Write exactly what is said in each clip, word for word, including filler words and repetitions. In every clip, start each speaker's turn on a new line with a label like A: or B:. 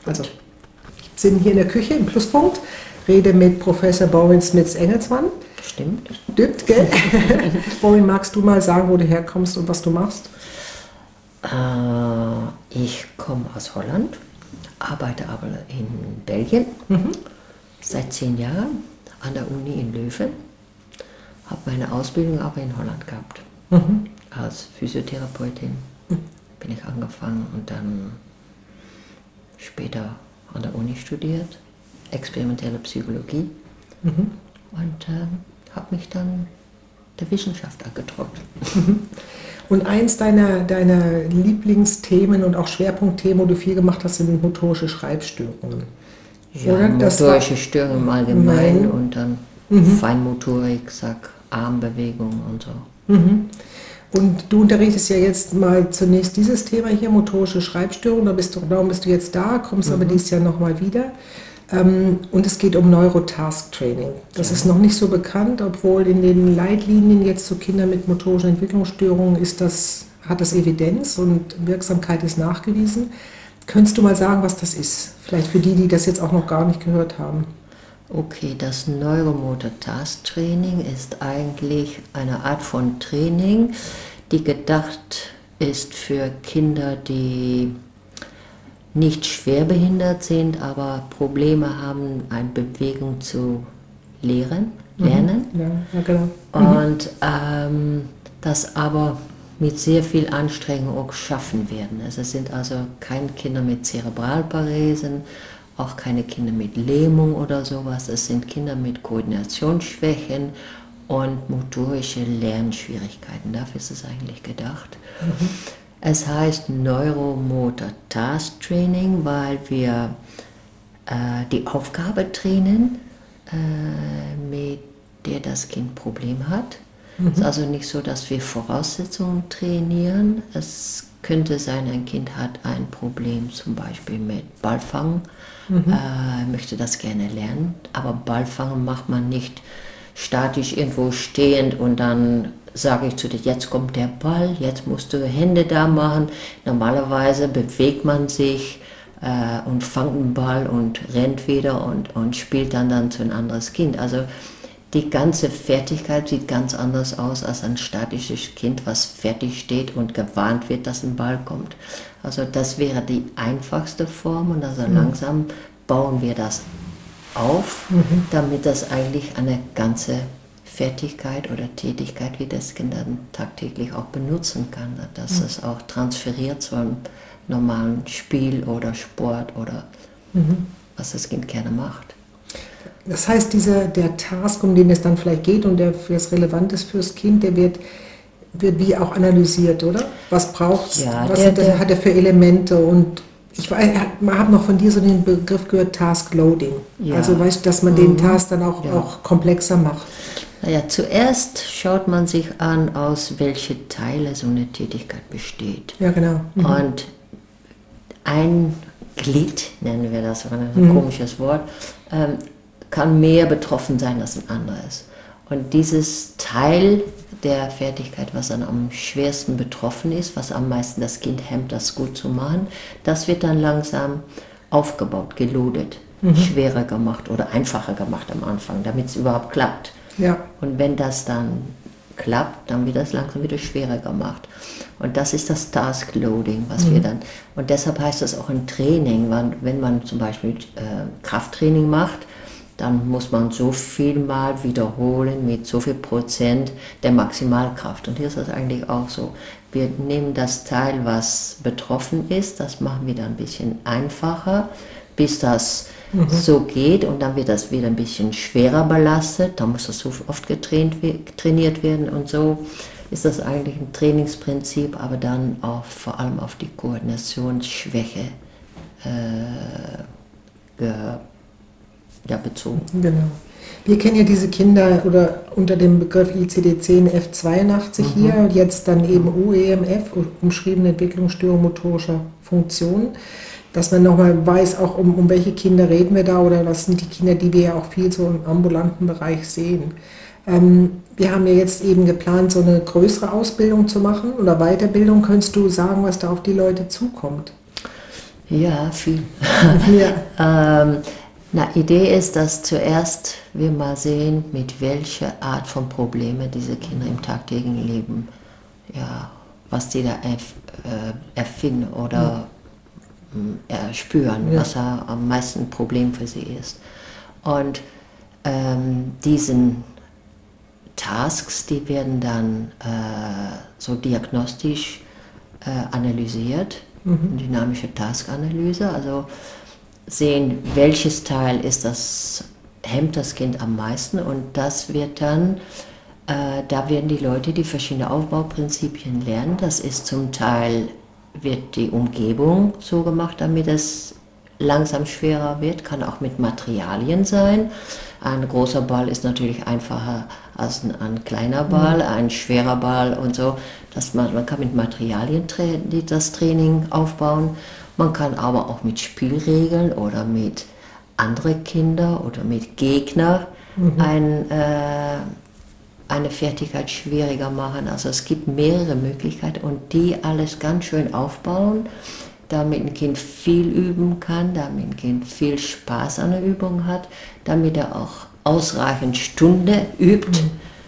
A: Also, sind hier in der Küche im Pluspunkt, rede mit Professor Borin Smits-Engelsmann.
B: Stimmt.
A: Stimmt, gell? Borin, magst du mal sagen, wo du herkommst und was du machst?
B: Äh, ich komme aus Holland, arbeite aber in Belgien mhm. seit zehn Jahren an der Uni in Leuven. Habe meine Ausbildung aber in Holland gehabt. Mhm. Als Physiotherapeutin mhm. bin ich angefangen und dann später an der Uni studiert, experimentelle Psychologie mhm. und äh, habe mich dann der Wissenschaft angetraut.
A: Mhm. Und eins deiner, deiner Lieblingsthemen und auch Schwerpunktthemen, wo du viel gemacht hast, sind motorische Schreibstörungen.
B: Ja, oder? Motorische Störungen im Allgemeinen und dann mhm. Feinmotorik, sag Armbewegungen und so.
A: Mhm. Und du unterrichtest ja jetzt mal zunächst dieses Thema hier, motorische Schreibstörungen, da bist du, darum bist du jetzt da, kommst mhm. aber dieses Jahr nochmal wieder. Und es geht um Neurotask-Training. Das ja. ist noch nicht so bekannt, obwohl in den Leitlinien jetzt zu Kindern mit motorischen Entwicklungsstörungen ist das, hat das Evidenz und Wirksamkeit ist nachgewiesen. Könntest du mal sagen, was das ist? Vielleicht für die, die das jetzt auch noch gar nicht gehört haben.
B: Okay, das Neuromotor-Task-Training ist eigentlich eine Art von Training, die gedacht ist für Kinder, die nicht schwerbehindert sind, aber Probleme haben, eine Bewegung zu lehren, lernen.
A: Mhm. Ja, ja, genau.
B: Und ähm, das aber mit sehr viel Anstrengung auch schaffen werden. Also es sind also keine Kinder mit Zerebralparesen, auch keine Kinder mit Lähmung oder sowas. Es sind Kinder mit Koordinationsschwächen und motorische Lernschwierigkeiten. Dafür ist es eigentlich gedacht. Mhm. Es heißt Neuromotor Task Training, weil wir äh, die Aufgabe trainieren, äh, mit der das Kind Problem hat. Mhm. Es ist also nicht so, dass wir Voraussetzungen trainieren. Es könnte sein, ein Kind hat ein Problem zum Beispiel mit Ballfangen, mhm. äh, möchte das gerne lernen, aber Ballfangen macht man nicht statisch irgendwo stehend und dann sage ich zu dir, jetzt kommt der Ball, jetzt musst du Hände da machen. Normalerweise bewegt man sich äh, und fängt einen Ball und rennt wieder und, und spielt dann, dann zu ein anderes Kind. Also die ganze Fertigkeit sieht ganz anders aus als ein statisches Kind, was fertig steht und gewarnt wird, dass ein Ball kommt. Also das wäre die einfachste Form und also mhm. langsam bauen wir das auf, mhm. damit das eigentlich eine ganze Fertigkeit oder Tätigkeit, wie das Kind dann tagtäglich auch benutzen kann, dass mhm. es auch transferiert zu einem normalen Spiel oder Sport oder mhm. was das Kind gerne macht.
A: Das heißt, dieser, der Task, um den es dann vielleicht geht und der für das relevant ist fürs Kind, der wird, wird wie auch analysiert, oder? Was braucht es?
B: Ja,
A: was
B: der,
A: hat, der, hat er für Elemente? Und ich habe noch von dir so den Begriff gehört, Task Loading. Ja. Also weißt du, dass man mhm. den Task dann auch, ja. auch komplexer macht.
B: Naja, zuerst schaut man sich an, aus welche Teile so eine Tätigkeit besteht.
A: Ja, genau. Mhm.
B: Und ein Glied, nennen wir das, ein
A: mhm.
B: komisches Wort, ähm, kann mehr betroffen sein als ein anderes. Und dieses Teil der Fertigkeit, was dann am schwersten betroffen ist, was am meisten das Kind hemmt, das gut zu machen, das wird dann langsam aufgebaut, geloadet, mhm. schwerer gemacht oder einfacher gemacht am Anfang, damit es überhaupt klappt.
A: Ja.
B: Und wenn das dann klappt, dann wird das langsam wieder schwerer gemacht. Und das ist das Task Loading, was mhm. wir dann, und deshalb heißt das auch ein Training, weil wenn man zum Beispiel äh, Krafttraining macht, dann muss man so viel mal wiederholen mit so viel Prozent der Maximalkraft. Und hier ist das eigentlich auch so. Wir nehmen das Teil, was betroffen ist, das machen wir dann ein bisschen einfacher, bis das mhm. so geht und dann wird das wieder ein bisschen schwerer belastet, dann muss das so oft getraint, trainiert werden und so ist das eigentlich ein Trainingsprinzip, aber dann auch vor allem auf die Koordinationsschwäche äh, ge, ja, bezogen.
A: Genau. Wir kennen ja diese Kinder oder unter dem Begriff I C D zehn F zweiundachtzig mhm. hier und jetzt dann eben U E M F, umschriebene Entwicklungsstörung motorischer Funktionen. Dass man nochmal weiß, auch um, um welche Kinder reden wir da oder was sind die Kinder, die wir ja auch viel so im ambulanten Bereich sehen. Ähm, wir haben ja jetzt eben geplant, so eine größere Ausbildung zu machen oder Weiterbildung. Könntest du sagen, was da auf die Leute zukommt?
B: Ja, viel.
A: Ja.
B: ähm, na, Idee ist, dass zuerst wir mal sehen, mit welcher Art von Problemen diese Kinder im tagtäglichen Leben, ja, was die da erf äh, erfinden oder äh, spüren,
A: Ja.
B: was da am meisten Problem für sie ist. Und ähm, diesen Tasks, die werden dann äh, so diagnostisch äh, analysiert, mhm. dynamische Taskanalyse, also sehen, welches Teil ist das, hemmt das Kind am meisten, und das wird dann, äh, da werden die Leute die verschiedenen Aufbauprinzipien lernen. Das ist zum Teil, wird die Umgebung so gemacht, damit es langsam schwerer wird, kann auch mit Materialien sein. Ein großer Ball ist natürlich einfacher als ein, ein kleiner Ball, mhm. ein schwerer Ball und so. Dass man, man kann mit Materialien tra das Training aufbauen. Man kann aber auch mit Spielregeln oder mit anderen Kindern oder mit Gegnern mhm. ein, äh, eine Fertigkeit schwieriger machen. Also es gibt mehrere Möglichkeiten und die alles ganz schön aufbauen, damit ein Kind viel üben kann, damit ein Kind viel Spaß an der Übung hat, damit er auch ausreichend Stunde übt. Mhm.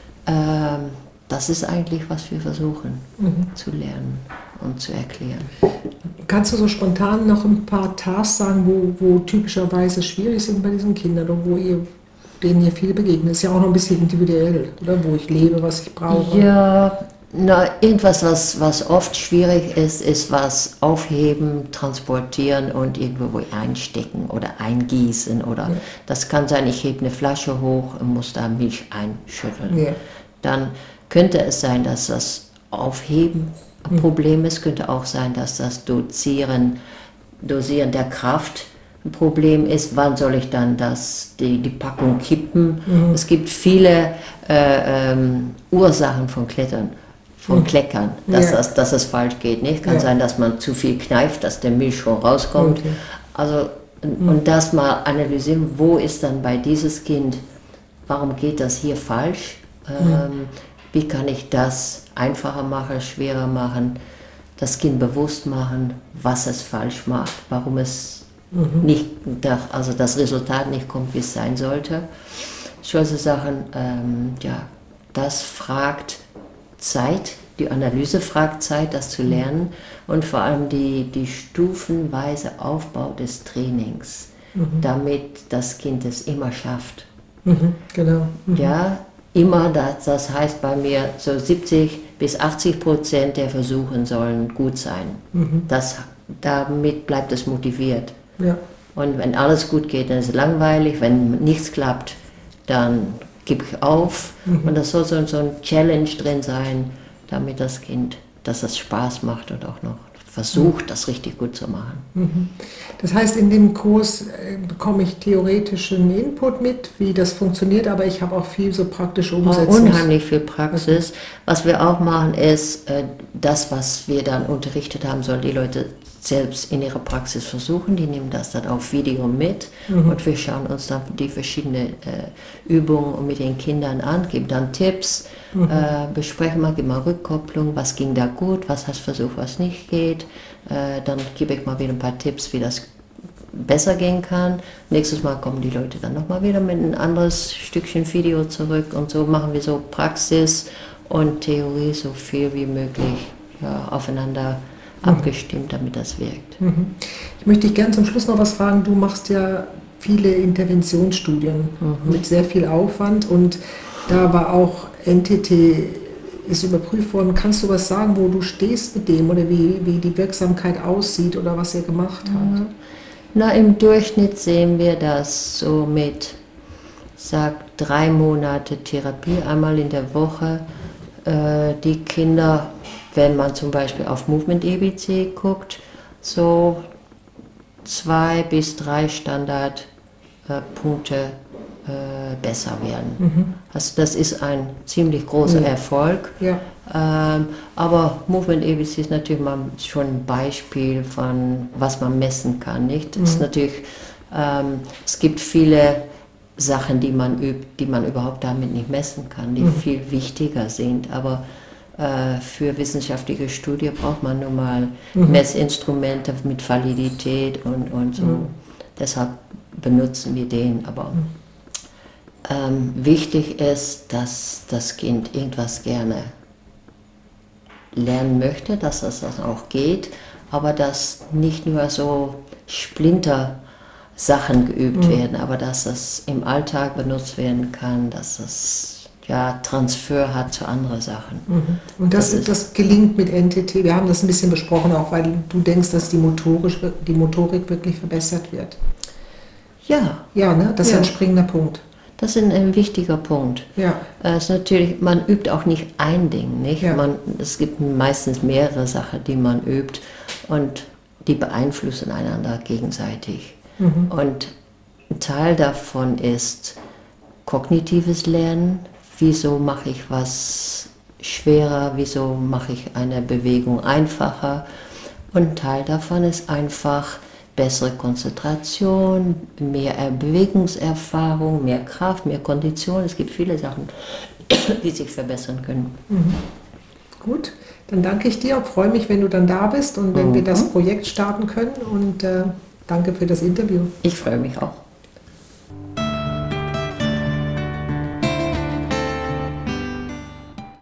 B: Ähm, das ist eigentlich, was wir versuchen mhm. zu lernen und zu erklären.
A: Kannst du so spontan noch ein paar Tasks sagen, wo, wo typischerweise schwierig sind bei diesen Kindern oder wo ihr, denen ihr viel begegnet? Ist ja auch noch ein bisschen individuell, oder? Wo ich lebe, was ich brauche.
B: Ja, na, irgendwas, was, was oft schwierig ist, ist was aufheben, transportieren und irgendwo einstecken oder eingießen. Oder ja. Das kann sein, ich hebe eine Flasche hoch und muss da Milch einschütteln. Ja. Dann könnte es sein, dass das Aufheben ein Problem ist, könnte auch sein, dass das Dosieren, Dosieren der Kraft ein Problem ist. Wann soll ich dann das, die, die Packung kippen? Mhm. Es gibt viele äh, ähm, Ursachen von Klettern, von mhm. Kleckern, dass, ja. das, dass es falsch geht. Nicht? Kann ja. sein, dass man zu viel kneift, dass der Milch schon rauskommt. Okay. Also, mhm. Und das mal analysieren, wo ist dann bei dieses Kind, warum geht das hier falsch? Mhm. Ähm, wie kann ich das einfacher machen, schwerer machen, das Kind bewusst machen, was es falsch macht, warum es mhm. nicht, also das Resultat nicht kommt, wie es sein sollte. Solche Sachen, ähm, ja, das fragt Zeit, die Analyse fragt Zeit, das zu lernen und vor allem die, die stufenweise Aufbau des Trainings, mhm. damit das Kind es immer schafft.
A: Mhm, genau. Mhm.
B: Ja, immer, das, das heißt bei mir, so siebzig bis achtzig Prozent der Versuche sollen gut sein. Mhm. Das, damit bleibt es motiviert.
A: Ja.
B: Und wenn alles gut geht, dann ist es langweilig. Wenn nichts klappt, dann gebe ich auf. Mhm. Und das soll so, so ein Challenge drin sein, damit das Kind, dass es Spaß macht und auch noch versucht, das richtig gut zu machen.
A: Das heißt, in dem Kurs äh, bekomme ich theoretischen Input mit, wie das funktioniert, aber ich habe auch viel so praktische Umsetzung.
B: Oh, unheimlich viel Praxis. Okay. Was wir auch machen ist, äh, das, was wir dann unterrichtet haben, sollen die Leute selbst in ihrer Praxis versuchen. Die nehmen das dann auf Video mit mhm. und wir schauen uns dann die verschiedenen äh, Übungen mit den Kindern an, geben dann Tipps, mhm. äh, besprechen mal, geben mal Rückkopplung, was ging da gut, was hast du versucht, was nicht geht. Äh, dann gebe ich mal wieder ein paar Tipps, wie das besser gehen kann. Nächstes Mal kommen die Leute dann nochmal wieder mit ein anderes Stückchen Video zurück und so machen wir so Praxis und Theorie so viel wie möglich ja, aufeinander abgestimmt, damit das wirkt.
A: Ich möchte dich gerne zum Schluss noch was fragen. Du machst ja viele Interventionsstudien mhm. mit sehr viel Aufwand und da war auch N T T ist überprüft worden. Kannst du was sagen, wo du stehst mit dem oder wie, wie die Wirksamkeit aussieht oder was ihr gemacht habt?
B: Mhm. Na, im Durchschnitt sehen wir das so mit, sag, drei Monate Therapie, einmal in der Woche. Äh, die Kinder, wenn man zum Beispiel auf Movement E B C guckt, so zwei bis drei Standardpunkte äh, besser werden. Mhm. Also das ist ein ziemlich großer ja. Erfolg.
A: Ja.
B: Ähm, aber Movement E B C ist natürlich mal schon ein Beispiel von, was man messen kann. Nicht? Mhm. Es ist natürlich, ähm, es gibt viele Sachen, die man übt, die man überhaupt damit nicht messen kann, die mhm. viel wichtiger sind. Aber Äh, für wissenschaftliche Studie braucht man nun mal mhm. Messinstrumente mit Validität und, und so. Mhm. Deshalb benutzen wir den. Aber mhm. ähm, wichtig ist, dass das Kind irgendwas gerne lernen möchte, dass das auch geht, aber dass nicht nur so Splinter Sachen geübt mhm. werden, aber dass das im Alltag benutzt werden kann, dass das ja, Transfer hat zu anderen Sachen.
A: Mhm. Und das, das, das gelingt mit N T T. Wir haben das ein bisschen besprochen, auch weil du denkst, dass die, motorisch, die Motorik wirklich verbessert wird.
B: Ja.
A: Ja, ne? Das
B: ja.
A: ist ein springender Punkt.
B: Das ist ein, ein wichtiger Punkt.
A: Ja.
B: Es ist natürlich, man übt auch nicht ein Ding, nicht?
A: Ja.
B: Man, es gibt meistens mehrere Sachen, die man übt und die beeinflussen einander gegenseitig. Mhm. Und ein Teil davon ist kognitives Lernen. Wieso mache ich was schwerer? Wieso mache ich eine Bewegung einfacher? Und ein Teil davon ist einfach bessere Konzentration, mehr Bewegungserfahrung, mehr Kraft, mehr Kondition. Es gibt viele Sachen, die sich verbessern können.
A: Mhm. Gut, dann danke ich dir und freue mich, wenn du dann da bist und wenn mhm. wir das Projekt starten können. Und äh, danke für das Interview.
B: Ich freue mich auch.